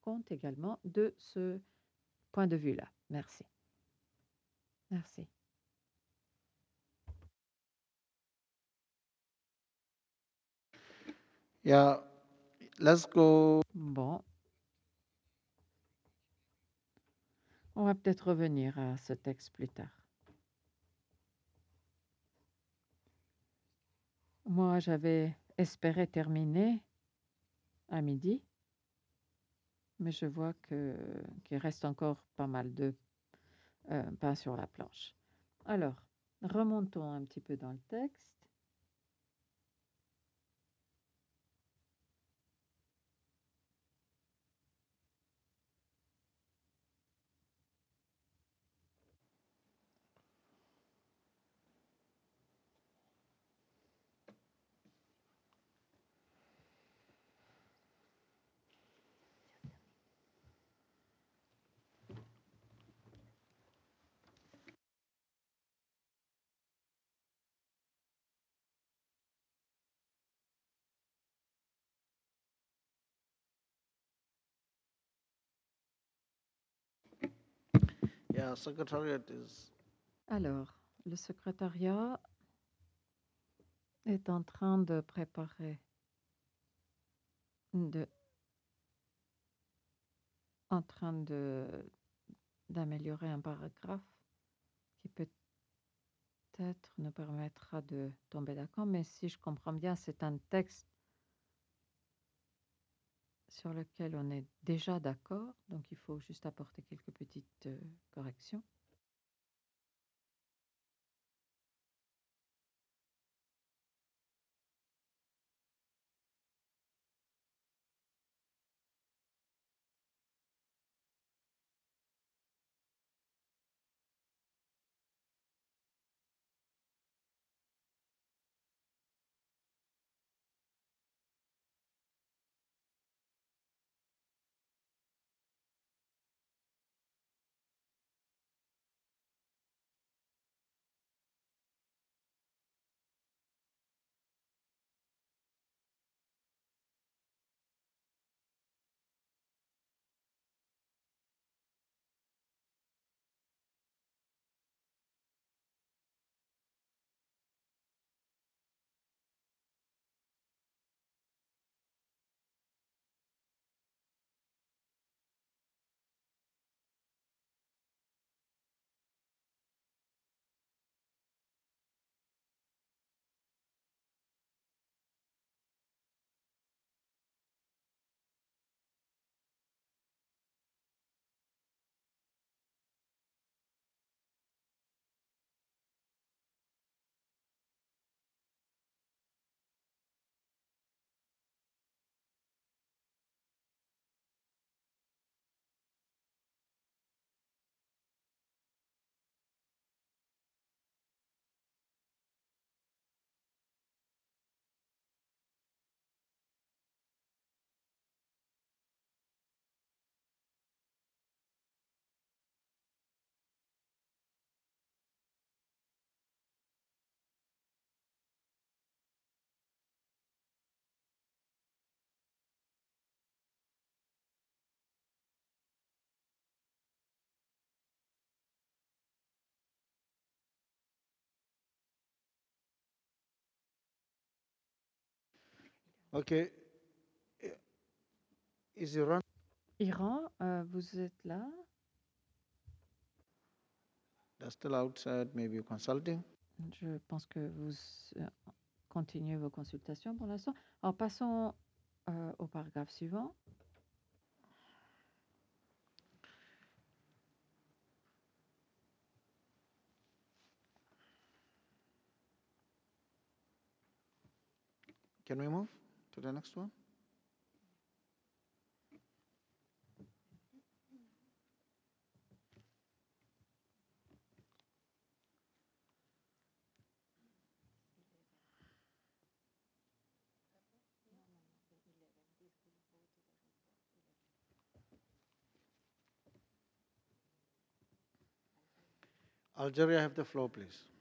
compte également de ce point de vue-là. Merci. Merci. Yeah, let's go. Bon, on va peut-être revenir à ce texte plus tard. Moi, j'avais espéré terminer à midi, mais je vois qu'il reste encore pas mal de pain sur la planche. Alors, remontons un petit peu dans le texte. Yeah, Secretariat is. Alors, le secrétariat est en train de préparer, de, en train d'améliorer un paragraphe qui peut-être nous permettra de tomber d'accord, mais si je comprends bien, c'est un texte sur lequel on est déjà d'accord, donc il faut juste apporter quelques petites corrections. Okay. Is Iran? Iran, vous êtes là? They're still outside, maybe consulting. Je pense que vous continuez vos consultations pour l'instant. Alors, passons au paragraphe suivant. Can we move to the next one? Algeria, have the floor, please.